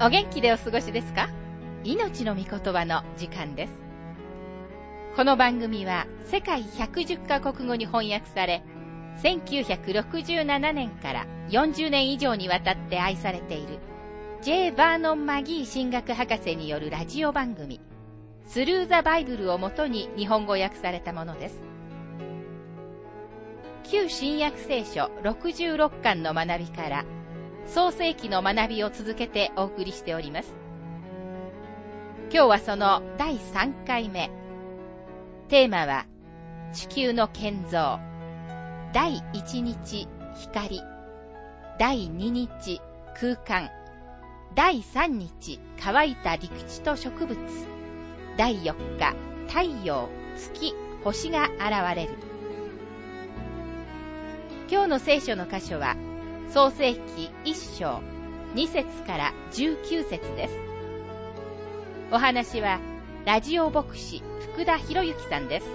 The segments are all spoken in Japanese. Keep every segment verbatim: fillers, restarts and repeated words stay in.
お元気でお過ごしですか？命の御言葉の時間です。この番組は世界ひゃくじゅっカ国語に翻訳され、せんきゅうひゃくろくじゅうななねんからよんじゅうねん以上にわたって愛されている J. バーノン・マギー神学博士によるラジオ番組スルー・ザ・バイブルをもとに日本語訳されたものです。旧新約聖書ろくじゅうろっかんの学びから創世記の学びを続けてお送りしております。今日はそのだいさんかいめ。テーマは地球の建造。だいいちにち光。だいににち空間。だいさんにち乾いた陸地と植物。だいよっか太陽、月、星が現れる。今日の聖書の箇所は創世記いっしょうにせつからじゅうきゅうせつです。お話はラジオ牧師福田博之さんです。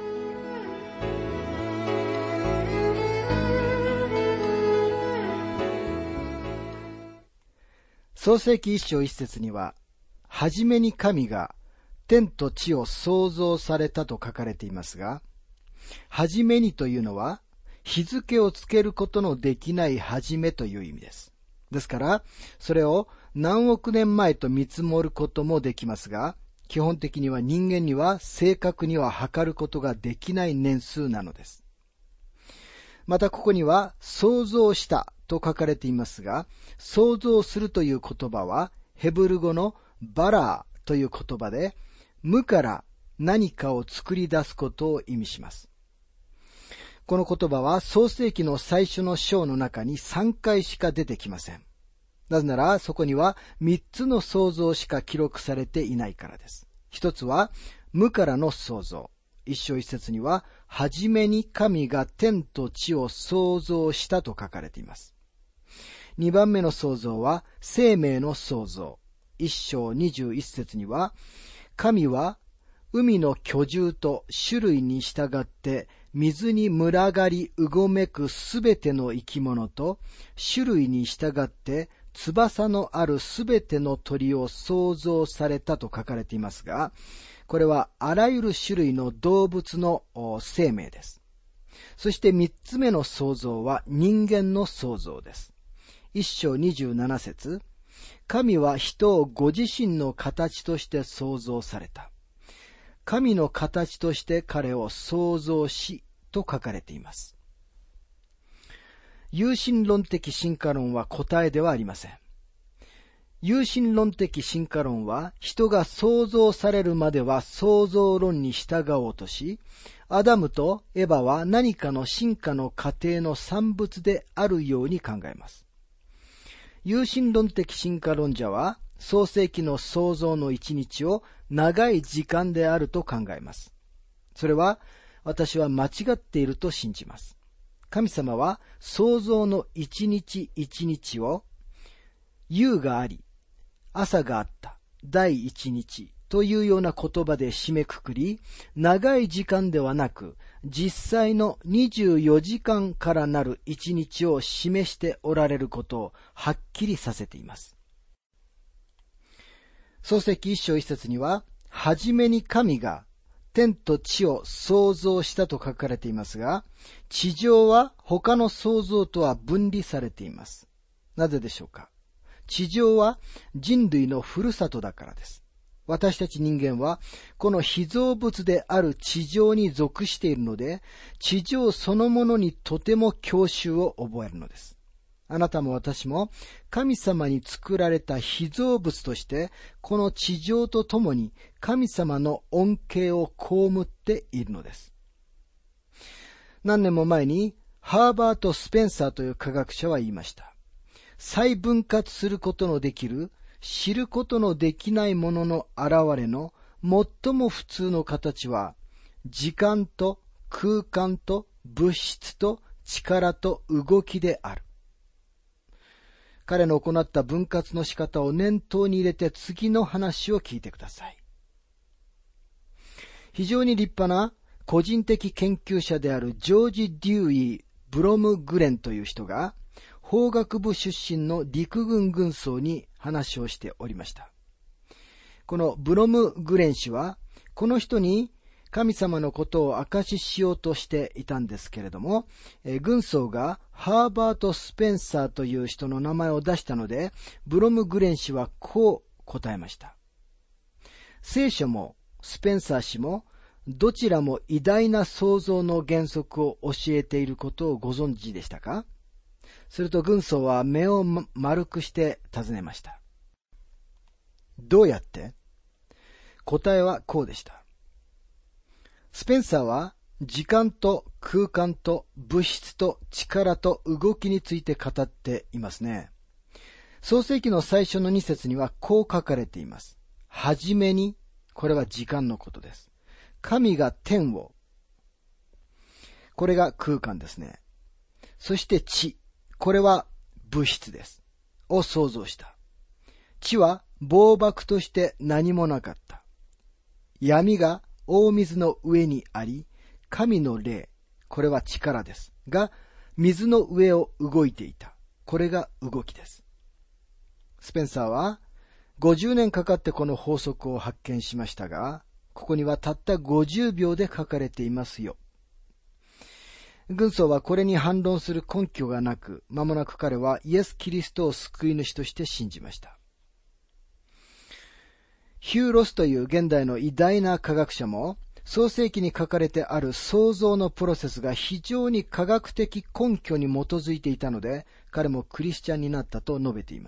創世記いっしょういっせつには、はじめに神が天と地を創造されたと書かれていますが、はじめにというのは、日付をつけることのできないはじめという意味です。ですから、それを何億年前と見積もることもできますが、基本的には人間には正確には測ることができない年数なのです。またここには創造したと書かれていますが、創造するという言葉はヘブル語のバラーという言葉で、無から何かを作り出すことを意味します。この言葉は創世記の最初の章の中にさんかいしか出てきません。なぜならそこにはみっつの創造しか記録されていないからです。一つは無からの創造。一章一節には、はじめに神が天と地を創造したと書かれています。二番目の創造は生命の創造。一章二十一節には、神は海の巨獣と種類に従って水に群がりうごめくすべての生き物と種類に従って翼のあるすべての鳥を創造されたと書かれていますが、これはあらゆる種類の動物の生命です。そして三つ目の創造は人間の創造です。一章二十七節、神は人をご自身の形として創造された。神の形として彼を創造しと書かれています。有神論的進化論は答えではありません。有神論的進化論は人が創造されるまでは創造論に従おうとし、アダムとエヴァは何かの進化の過程の産物であるように考えます。有神論的進化論者は創世記の創造の一日を長い時間であると考えます。それは私は間違っていると信じます。神様は創造の一日一日を夕があり、朝があった、第一日というような言葉で締めくくり、長い時間ではなく、実際のにじゅうよじかんからなる一日を示しておられることをはっきりさせています。創世記一章一節には、はじめに神が天と地を創造したと書かれていますが、地上は他の創造とは分離されています。なぜでしょうか？地上は人類のふるさとだからです。私たち人間はこの被造物である地上に属しているので、地上そのものにとても郷愁を覚えるのです。あなたも私も神様に作られた被造物として、この地上とともに神様の恩恵を被っているのです。何年も前にハーバート・スペンサーという科学者は言いました。再分割することのできる、知ることのできないものの現れの最も普通の形は、時間と空間と物質と力と動きである。彼の行った分割の仕方を念頭に入れて次の話を聞いてください。非常に立派な個人的研究者であるジョージ・デューイ・ブロムグレンという人が、 法学部出身の陸軍軍曹に話をしておりました。このブロムグレン氏は、この人に神様のことを証ししようとしていたんですけれども、え軍曹がハーバート・スペンサーという人の名前を出したので、ブロムグレン氏はこう答えました。聖書もスペンサー氏もどちらも偉大な創造の原則を教えていることをご存知でしたか？すると軍曹は目を丸くして尋ねました。どうやって？答えはこうでした。スペンサーは時間と空間と物質と力と動きについて語っていますね。創世記の最初のに節にはこう書かれています。はじめに、これは時間のことです。神が天を、これが空間ですね。そして地、これは物質です。を創造した。地は暴漠として何もなかった。闇が大水の上にあり、神の霊、これは力です。が、水の上を動いていた。これが動きです。スペンサーは、ごじゅうねんかかってこの法則を発見しましたが、ここにはたったごじゅうびょうで書かれていますよ。軍曹はこれに反論する根拠がなく、間もなく彼はイエス・キリストを救い主として信じました。ヒューロスという現代の偉大な科学者も、創世記に書かれてある創造のプロセスが非常に科学的根拠に基づいていたので、彼もクリスチャンになったと述べています。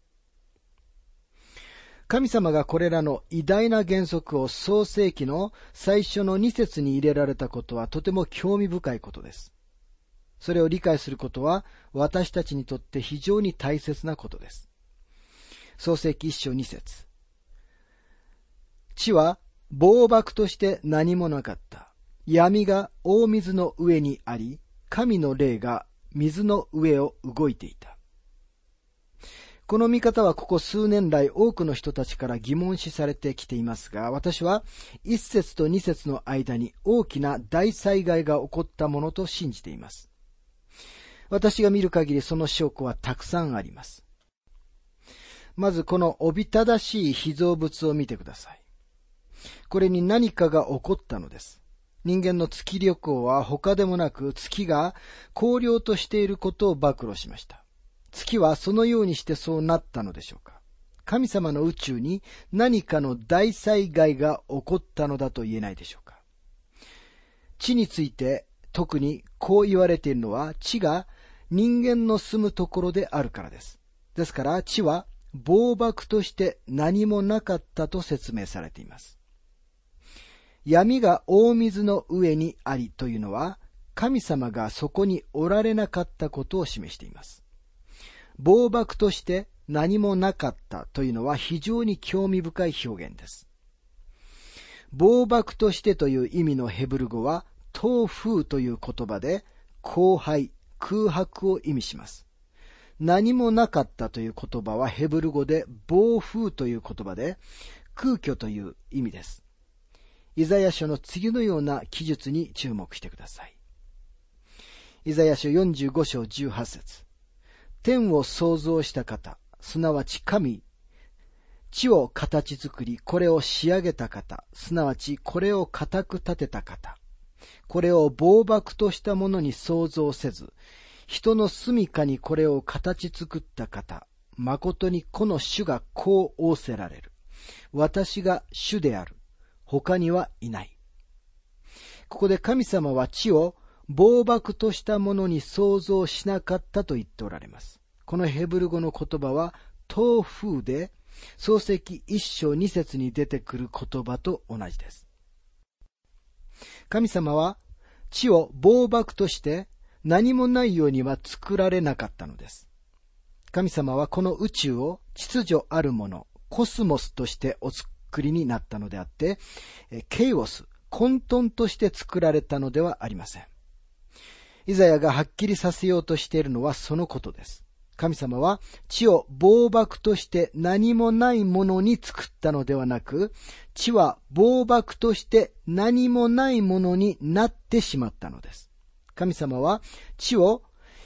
神様がこれらの偉大な原則を創世記の最初のに節に入れられたことはとても興味深いことです。それを理解することは私たちにとって非常に大切なことです。創世記一章二節。地は暴漠として何もなかった。闇が大水の上にあり、神の霊が水の上を動いていた。この見方はここ数年来多くの人たちから疑問視されてきていますが、私は一節と二節の間に大きな大災害が起こったものと信じています。私が見る限りその証拠はたくさんあります。まずこのおびただしい被造物を見てください。これに何かが起こったのです。人間の月旅行は他でもなく月が荒涼としていることを暴露しました。月はそのようにしてそうなったのでしょうか。神様の宇宙に何かの大災害が起こったのだと言えないでしょうか。地について特にこう言われているのは、地が人間の住むところであるからです。ですから地は暴漠として何もなかったと説明されています。闇が大水の上にありというのは、神様がそこにおられなかったことを示しています。暴漠として何もなかったというのは非常に興味深い表現です。暴漠としてという意味のヘブル語は、東風という言葉で、荒廃、空白を意味します。何もなかったという言葉はヘブル語で、暴風という言葉で、空虚という意味です。イザヤ書の次のような記述に注目してください。イザヤ書よんじゅうご章じゅうはち節。天を創造した方、すなわち神、地を形作り、これを仕上げた方、すなわちこれを固く立てた方、これを暴漠としたものに創造せず、人の住処にこれを形作った方、誠にこの主がこう仰せられる。私が主である。他にはいない。ここで神様は地を暴漠としたものに創造しなかったと言っておられます。このヘブル語の言葉は東風で、創世記一章二節に出てくる言葉と同じです。神様は地を暴漠として何もないようには作られなかったのです。神様はこの宇宙を秩序あるもの、コスモスとしてお作りになったのであって、ケイオス、混沌として作られたのではありません。イザヤがはっきりさせようとしているのはそのことです。神様は地を暴漠として何もないものに作ったのではなく、地は暴漠として何もないものになってしまったのです。神様は地を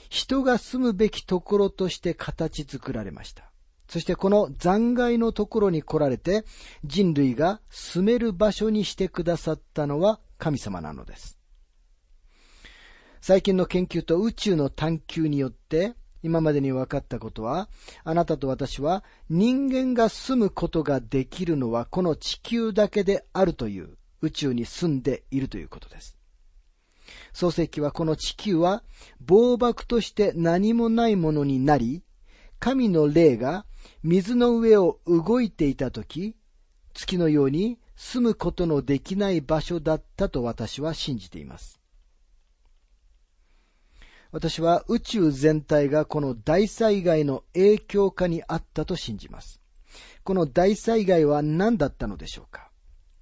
人が住むべきところとして形作られました。そしてこの残骸のところに来られて、人類が住める場所にしてくださったのは神様なのです。最近の研究と宇宙の探求によって、今までに分かったことは、あなたと私は人間が住むことができるのはこの地球だけであるという、宇宙に住んでいるということです。創世記はこの地球は暴漠として何もないものになり、神の霊が水の上を動いていたとき、月のように住むことのできない場所だったと私は信じています。私は宇宙全体がこの大災害の影響下にあったと信じます。この大災害は何だったのでしょうか。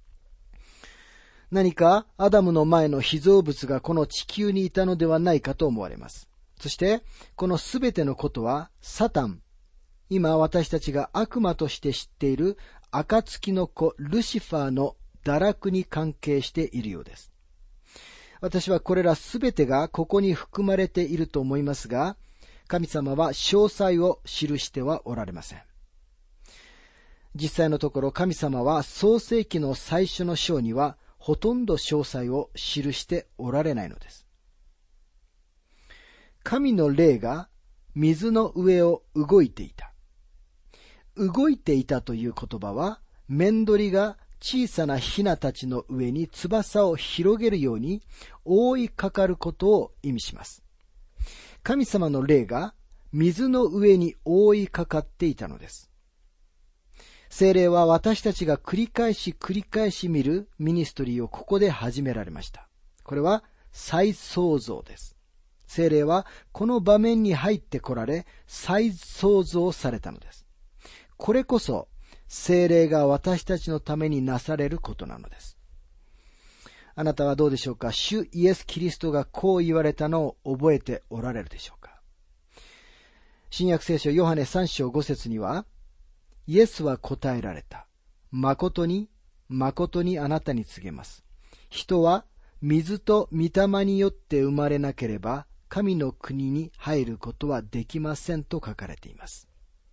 何かアダムの前の被造物がこの地球にいたのではないかと思われます。そしてこのすべてのことはサタン、今私たちが悪魔として知っている暁の子ルシファーの堕落に関係しているようです。私はこれらすべてがここに含まれていると思いますが、神様は詳細を記してはおられません。実際のところ神様は創世記の最初の章にはほとんど詳細を記しておられないのです。神の霊が水の上を動いていた。動いていたという言葉は、面鳥が小さなヒナたちの上に翼を広げるように覆いかかることを意味します。神様の霊が水の上に覆いかかっていたのです。聖霊は私たちが繰り返し繰り返し見るミニストリーをここで始められました。これは再創造です。聖霊はこの場面に入ってこられ再創造されたのです。これこそ聖霊が私たちのためになされることなのです。あなたはどうでしょうか。主イエス・キリストがこう言われたのを覚えておられるでしょうか。新約聖書ヨハネさん章ご節には、イエスは答えられた。誠に、誠にあなたに告げます。人は水と御霊によって生まれなければ、神の国に入ることはできませんと書かれています。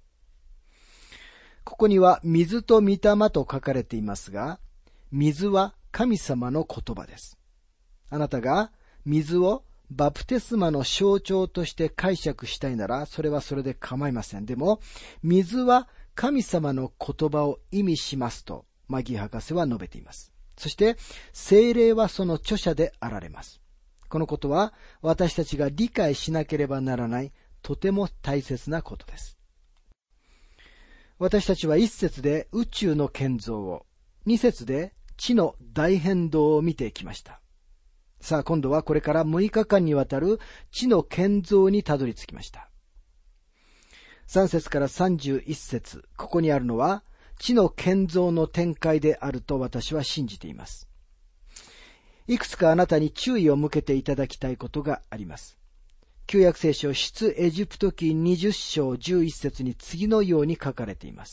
ここには水と御霊と書かれていますが、水は神様の言葉です。あなたが水をバプテスマの象徴として解釈したいなら、それはそれで構いません。でも、水は神様の言葉を意味しますと、マギー博士は述べています。そして、聖霊はその著者であられます。このことは、私たちが理解しなければならない、とても大切なことです。私たちは一節で宇宙の建造を、二節で地の大変動を見てきました。さあ今度はこれからむいかかんにわたる地の建造にたどり着きました。三節から三十一節、ここにあるのは地の建造の展開であると私は信じています。いくつかあなたに注意を向けていただきたいことがあります。旧約聖書出エジプト記にじゅっ章じゅういち節に次のように書かれています。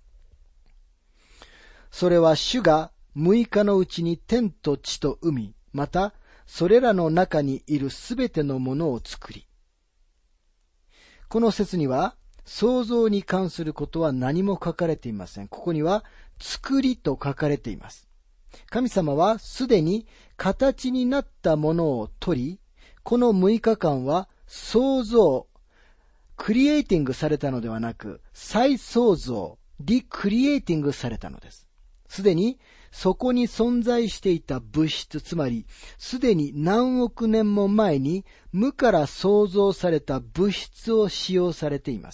それは主がむいかのうちに天と地と海、またそれらの中にいるすべてのものを作り。この節には創造に関することは何も書かれていません。ここには作りと書かれています。神様はすでに形になったものを取り、このむいかかんは創造、クリエイティングされたのではなく、再創造、リクリエイティングされたのです。すでにそこに存在していた物質、つまりすでに何億年も前に無から創造された物質を使用されています。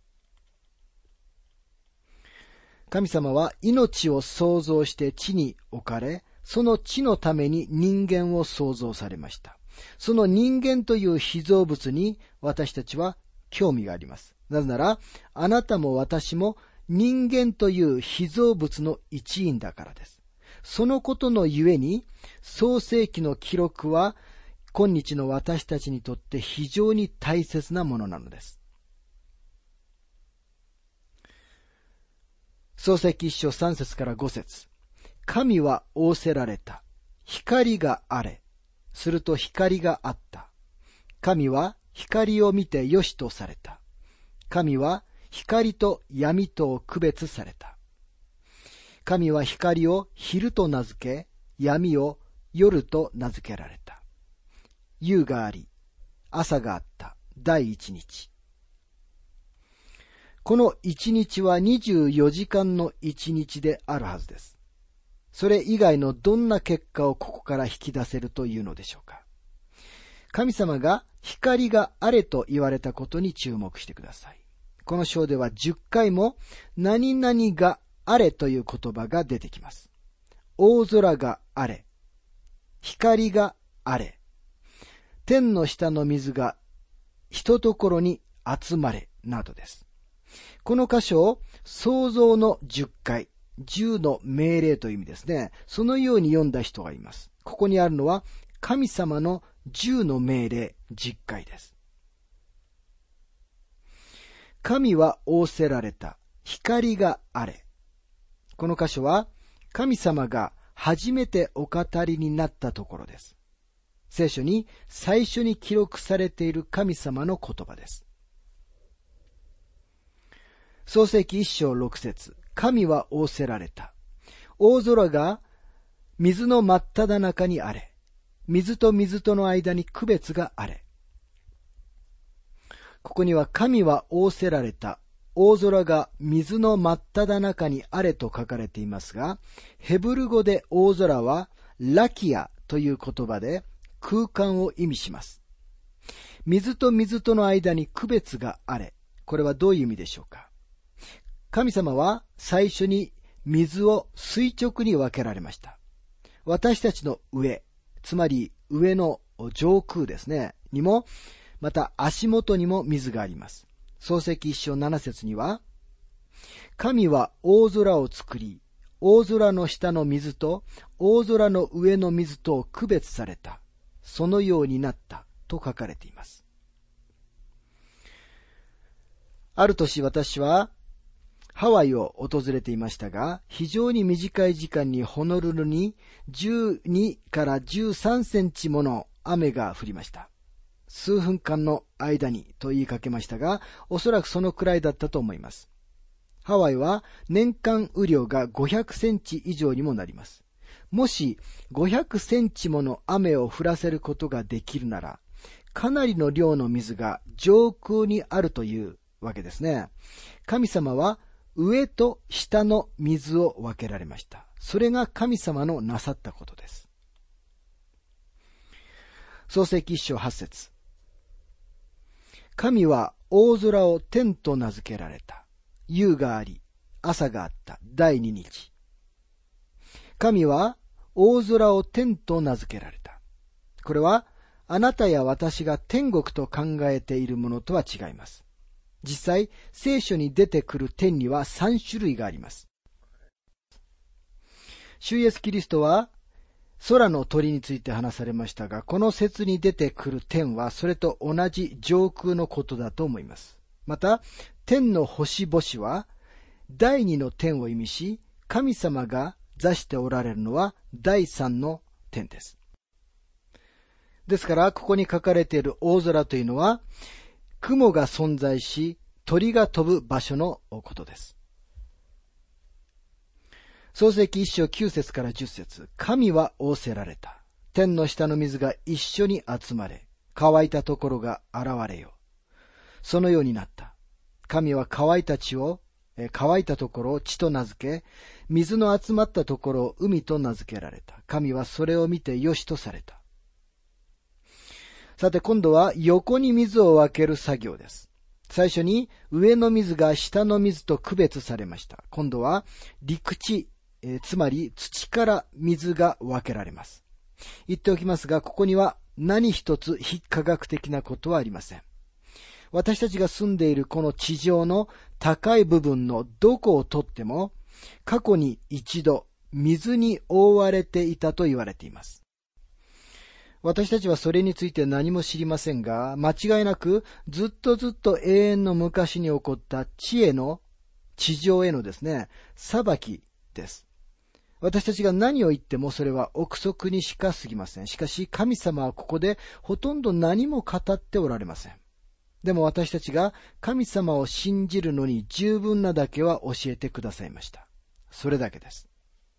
神様は命を創造して地に置かれ、その地のために人間を創造されました。その人間という被造物に私たちは興味があります。なぜなら、あなたも私も人間という被造物の一員だからです。そのことのゆえに、創世記の記録は今日の私たちにとって非常に大切なものなのです。創世記一章三節から五節。神は仰せられた。光があれ。すると光があった。神は光を見てよしとされた。神は光と闇とを区別された。神は光を昼と名付け、闇を夜と名付けられた。夕があり、朝があった。第一日。この一日はにじゅうよじかんの一日であるはずです。それ以外のどんな結果をここから引き出せるというのでしょうか。神様が光があれと言われたことに注目してください。この章ではじゅっかいも何々があれという言葉が出てきます。大空があれ、光があれ、天の下の水がひとところに集まれなどです。この箇所を創造のじゅっかい、じゅうの命令という意味ですね。そのように読んだ人がいます。ここにあるのは神様のじゅうの命令、じゅっかいです。神は仰せられた。光があれ。この箇所は神様が初めてお語りになったところです。聖書に最初に記録されている神様の言葉です。創世記一章六節。神は仰せられた。大空が水の真っ只中にあれ。水と水との間に区別があれ。ここには神は仰せられた。大空が水の真っ只中にあれと書かれていますが、ヘブル語で大空はラキアという言葉で空間を意味します。水と水との間に区別があれ。これはどういう意味でしょうか。神様は最初に水を垂直に分けられました。私たちの上、つまり上の上空ですね、にも、また足元にも水があります。創世記一章七節には、神は大空を作り、大空の下の水と大空の上の水とを区別された。そのようになったと書かれています。ある年私はハワイを訪れていましたが、非常に短い時間にホノルルにじゅうにからじゅうさんセンチもの雨が降りました。数分間の間にと言いかけましたが、おそらくそのくらいだったと思います。ハワイは年間雨量がごひゃくセンチ以上にもなります。もしごひゃくセンチもの雨を降らせることができるなら、かなりの量の水が上空にあるというわけですね。神様は上と下の水を分けられました。それが神様のなさったことです。創世記一章八節。神は大空を天と名付けられた。夕があり、朝があった。第二日。神は大空を天と名付けられた。これはあなたや私が天国と考えているものとは違います。実際、聖書に出てくる天には三種類があります。主イエスキリストは空の鳥について話されましたが、この説に出てくる天はそれと同じ上空のことだと思います。また、天の星々は第二の天を意味し、神様が座しておられるのは第三の天です。ですから、ここに書かれている大空というのは、雲が存在し、鳥が飛ぶ場所のことです。創世記一章九節から十節。神は仰せられた。天の下の水が一緒に集まれ、乾いたところが現れよ。そのようになった。神は乾いた地を、乾いたところを地と名付け、水の集まったところを海と名付けられた。神はそれを見てよしとされた。さて今度は横に水を分ける作業です。最初に上の水が下の水と区別されました。今度は陸地、えー、つまり土から水が分けられます。言っておきますが、ここには何一つ非科学的なことはありません。私たちが住んでいるこの地上の高い部分のどこをとっても、過去に一度水に覆われていたと言われています。私たちはそれについて何も知りませんが、間違いなくずっとずっと永遠の昔に起こった地への、地上へのですね、裁きです。私たちが何を言ってもそれは憶測にしか過ぎません。しかし神様はここでほとんど何も語っておられません。 でも私たちが神様を信じるのに十分なだけは教えてくださいました。それだけです。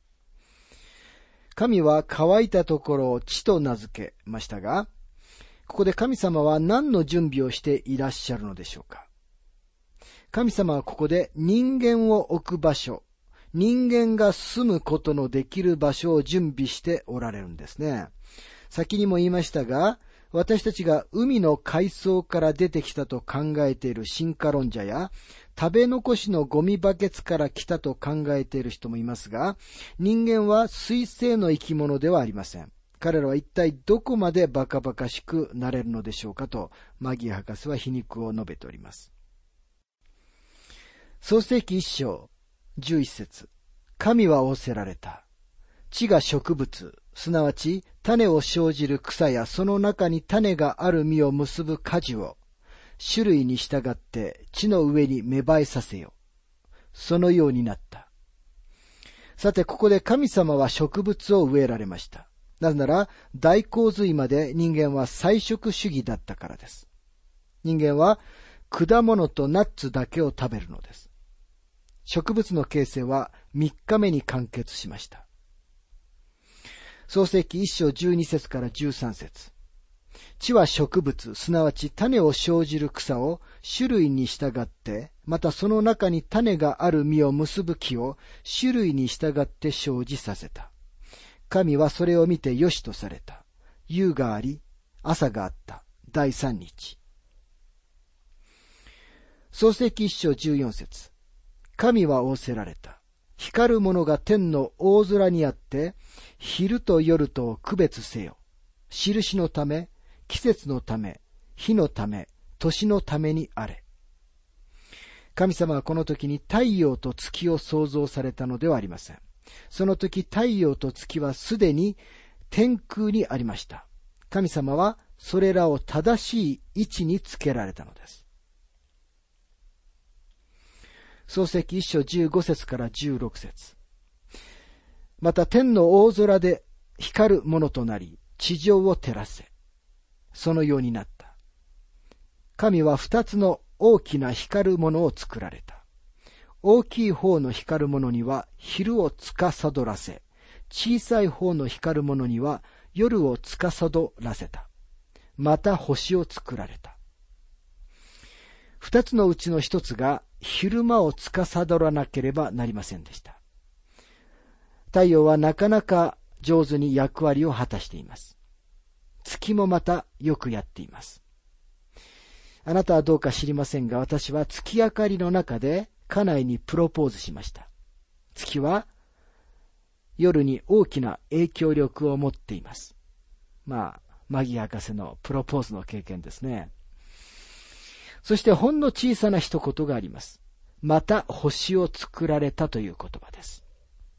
神は乾いたところを地と名付けましたが、ここで神様は何の準備をしていらっしゃるのでしょうか。神様はここで人間を置く場所、人間が住むことのできる場所を準備しておられるんですね。先にも言いましたが、私たちが海の海藻から出てきたと考えている進化論者や、食べ残しのゴミバケツから来たと考えている人もいますが、人間は水生の生き物ではありません。彼らは一体どこまでバカバカしくなれるのでしょうかと、マギー博士は皮肉を述べております。創世記一章十一節、神は仰せられた。地が植物、すなわち種を生じる草やその中に種がある実を結ぶ果樹を、種類に従って地の上に芽生えさせよ。そのようになった。さて、ここで神様は植物を植えられました。なぜなら、大洪水まで人間は菜食主義だったからです。人間は果物とナッツだけを食べるのです。植物の形成は三日目に完結しました。創世記一章十二節から十三節。地は植物、すなわち種を生じる草を種類に従って、またその中に種がある実を結ぶ木を種類に従って生じさせた。神はそれを見てよしとされた。夕があり、朝があった。第三日。創世記一章十四節。神は仰せられた。光るものが天の大空にあって、昼と夜とを区別せよ。印のため、季節のため、日のため、年のためにあれ。神様はこの時に太陽と月を創造されたのではありません。その時太陽と月はすでに天空にありました。神様はそれらを正しい位置につけられたのです。創世記一章十五節から十六節。また天の大空で光るものとなり、地上を照らせ。そのようになった。神は二つの大きな光るものを作られた。大きい方の光るものには昼を司らせ、小さい方の光るものには夜を司らせた。また星を作られた。二つのうちの一つが昼間を司らなければなりませんでした。太陽はなかなか上手に役割を果たしています。月もまたよくやっています。あなたはどうか知りませんが、私は月明かりの中で家内にプロポーズしました。月は夜に大きな影響力を持っています。まあ、マギー博士のプロポーズの経験ですね。そしてほんの小さな一言があります。また星を作られたという言葉です。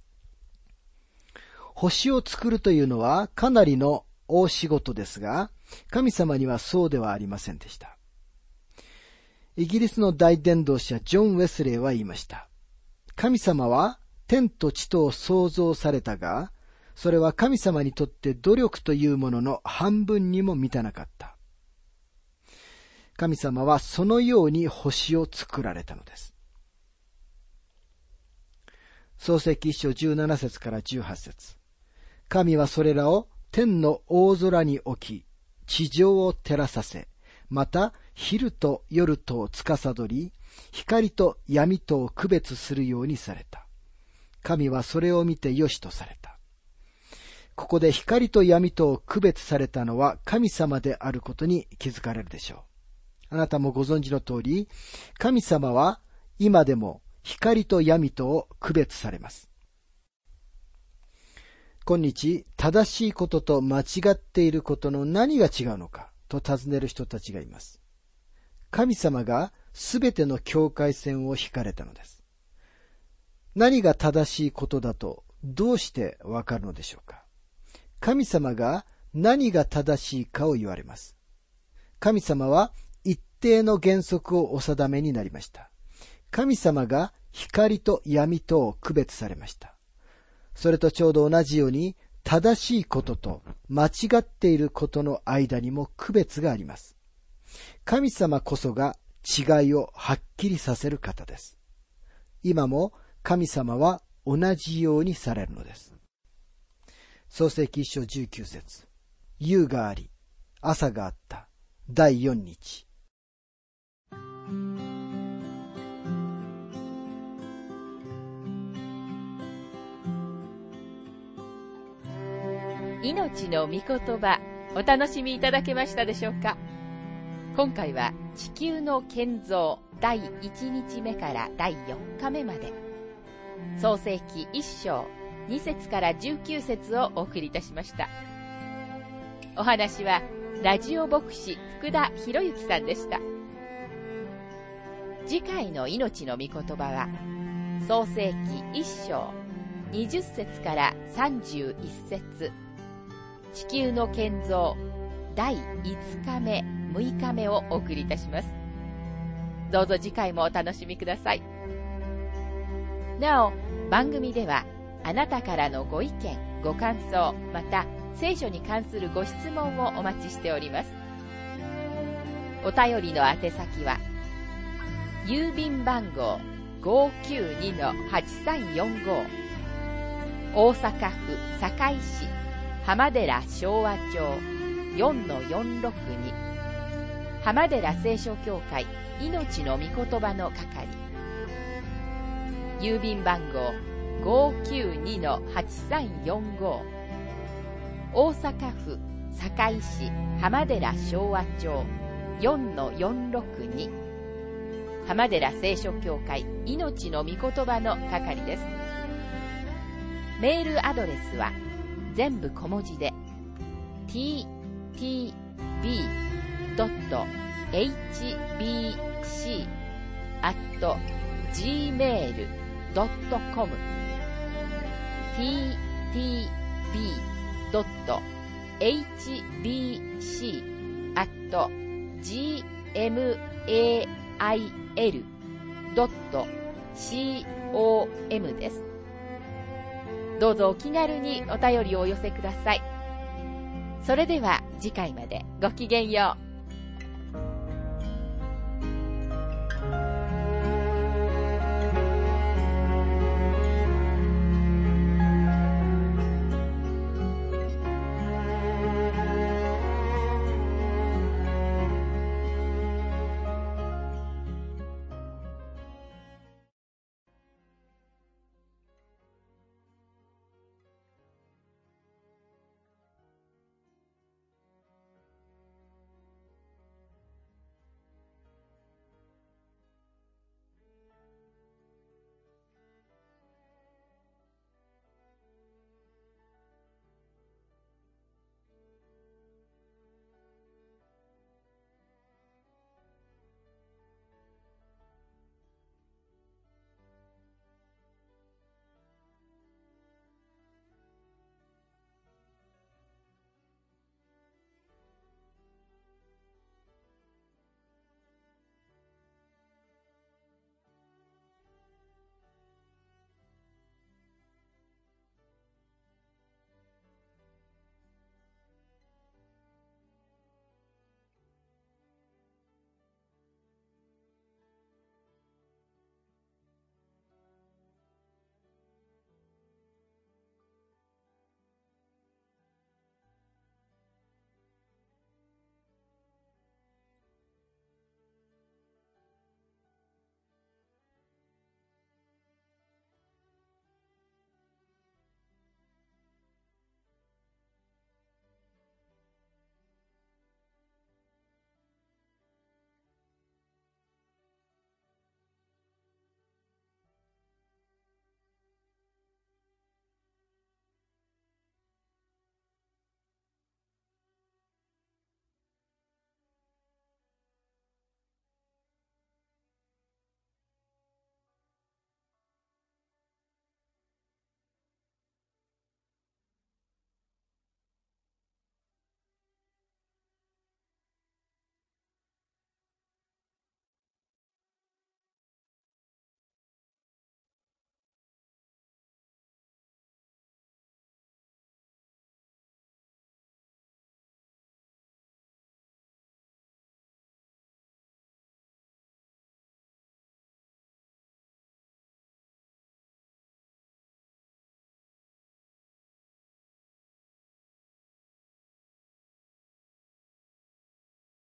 星を作るというのはかなりの大仕事ですが、神様にはそうではありませんでした。イギリスの大伝道者ジョン・ウェスレーは言いました。神様は天と地とを創造されたが、それは神様にとって努力というものの半分にも満たなかった。神様はそのように星を作られたのです。創世記一章十七節から十八節。神はそれらを天の大空に置き、地上を照らさせ、また昼と夜とを司り、光と闇とを区別するようにされた。神はそれを見てよしとされた。ここで光と闇とを区別されたのは神様であることに気づかれるでしょう。あなたもご存知の通り、神様は今でも光と闇とを区別されます。今日、正しいことと間違っていることの何が違うのかと尋ねる人たちがいます。神様がすべての境界線を引かれたのです。何が正しいことだとどうしてわかるのでしょうか。神様が何が正しいかを言われます。神様は一定の原則をお定めになりました。神様が光と闇とを区別されました。それとちょうど同じように、正しいことと間違っていることの間にも区別があります。 神様こそが違いをはっきりさせる方です。今も神様は同じようにされるのです。創世記一章じゅうきゅう節。夕があり、朝があった。だいよん日。 命の御言葉、お楽しみいただけましたでしょうか。今回は地球の建造だいいち日目からだいよっかめまで、創世記一章に節からじゅうきゅう節をお送りいたしました。お話はラジオ牧師福田博之さんでした。次回の命の御言葉は創世記一章にじゅっ節からさんじゅういち節、地球の建造だいいつかめむいかめをお送りいたします。どうぞ次回もお楽しみください。なお、番組ではあなたからのご意見ご感想、また聖書に関するご質問をお待ちしております。お便りの宛先は郵便番号 ごーきゅうにのはちさんよんご、 大阪府堺市浜寺昭和町 よんのよんろくに、 浜寺聖書協会命の御言葉の係、郵便番号 ごーきゅうにのはちさんよんご、 大阪府堺市浜寺昭和町 よんのよんろくに、 浜寺聖書協会命の御言葉の係です。メールアドレスは全部小文字で ティーティービードットエイチビーシー アット ジーメール ドットコム ティーティービードットエイチビーシー アット ジーエムエーアイエル ドットコム です。どうぞお気軽にお便りをお寄せください。それでは次回までごきげんよう。